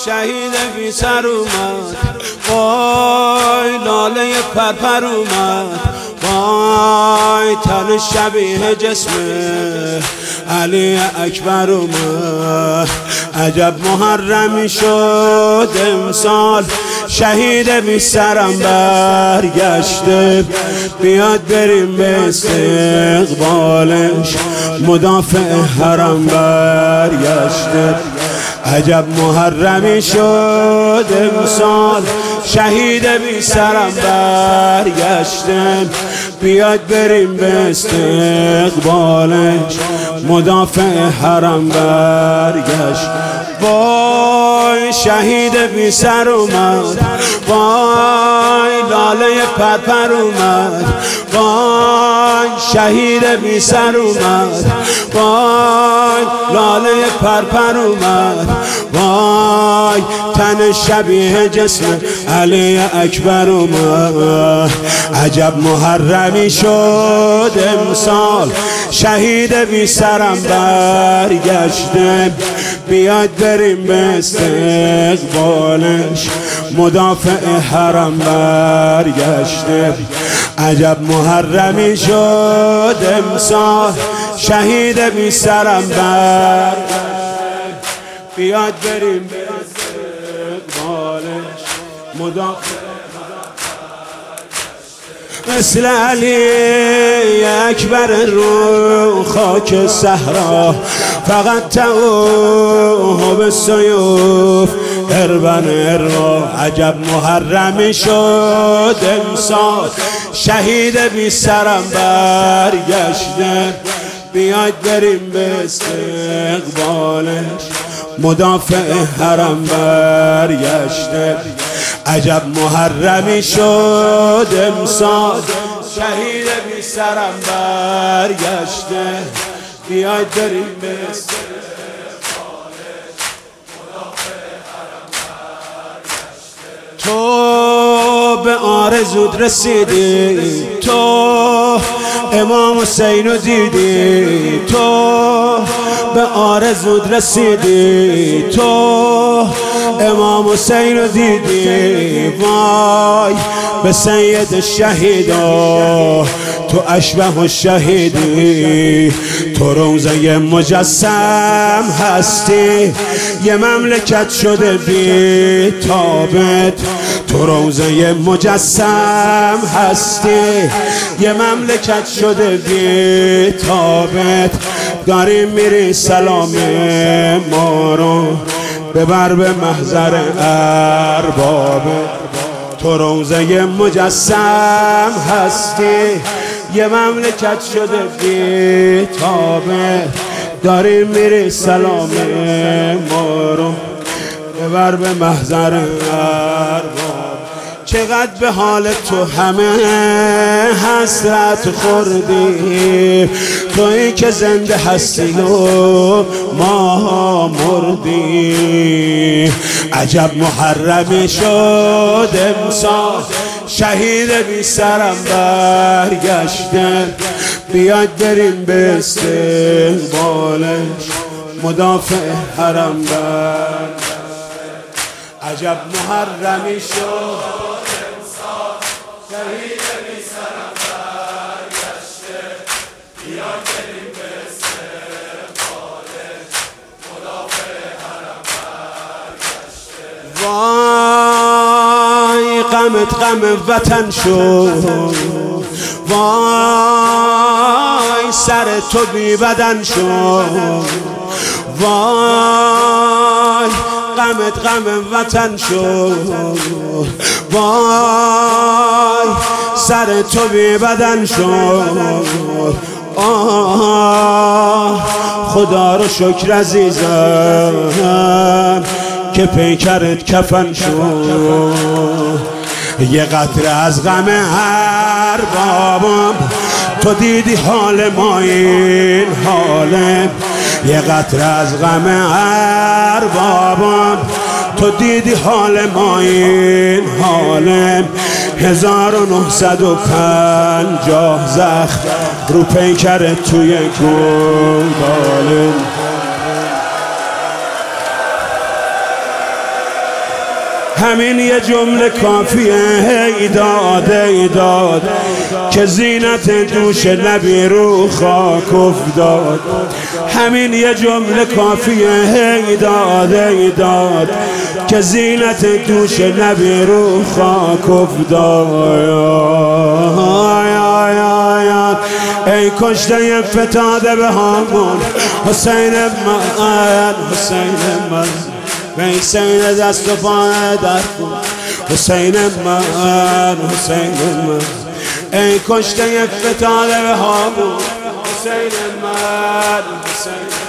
شهید بی سر اومد، وای لاله پرپر اومد، وای تن شبیه جسم علی اکبر اومد. عجب محرمی شد امسال، شهید بی سرم برگشته، بیاد بریم به استقبالش، مدافع حرم برگشته. عجب محرمی شد امسال، شهید بی سرم برگشته، بیاد بریم به استقبالش، مدافع حرم برگشت. وای شهید بی سر اومد، وای لاله پرپر اومد، وای شهید بی سر اومد، وای لاله پرپر اومد، وای تن شبیه جسم علی اکبر اومد. عجب محرمی شد امسال، شهید بی سرم برگشته، بیاد بریم به استقبالش، مدافع حرم برگشته. عجب محرمی شد امسال، شهید بی سرم برگشته، بیاد بریم به استقبالش، مدافع مثل علی اکبر رو خاک صحرا، فقط توه سیوف اربن اروا. عجب محرمی شد امسال، شهید بی سرم برگشته، بیاید بریم به استقبالش، مدافع حرم برگشته. عجب محرمی شد امسال، شهید بی سرم برگشته، بیاید بریم به استقبالش، مدافع حرم برگشته. تو به آرزوت رسیدی، تو امام حسین رو دیدی، تو به آرزوت رسیدی، تو امام حسین رو دیدی. وای به سید الشهیدا، تو اشبه الشهیدی، تو روضه مجسم هستی، یه مملکت شده بی تابت. تو روضه مجسم هستی، یه مملکت شده بی تابت. داریم میری سلام ما رو ببر به محضر اربابه. تو روضه مجسم هستی، یه مملکت شده بی تابه. داریم میری سلام ما رو ببر به محضر اربابه. چقدر به حال تو همه حسرت خوردی، تویی که زنده هستی و ما مردی. عجب محرمی شد امسال، شهید بی سرم برگشته، بیاید بریم به استقبالش، مدافع حرم برگشته. عجب محرمی شد امسال، شهید بی سرم برگشته، بیاید بریم به استقبالش، مدافع حرم برگشته. وای غمت غم وطن شد، وای سر تو بی بدن شد، وای غمت غم وطن شد، وای سر تو بی بدن شد. خدا رو شکر عزیزم که پیکرت کفن شد. یه قطره از غم هر بابم، تو دیدی حال ما این حاله. یه قطره از غم هر بابم، تو دیدی حال ما این حاله. 1950 زخم رو پیکرت توی گلباله. همین یه جمله کافیه ای داد ای داد که زینت دوش نبی رو خاک افتاد. همین یه جمله کافیه ای داد ای داد که زینت دوش نبی رو خاک افتاد. ای کشته فتاده به هامون حسین من، حسین من، حسین دست و پای در کن حسین من، حسین من. ای کشته فتاده به هامون حسین من، حسین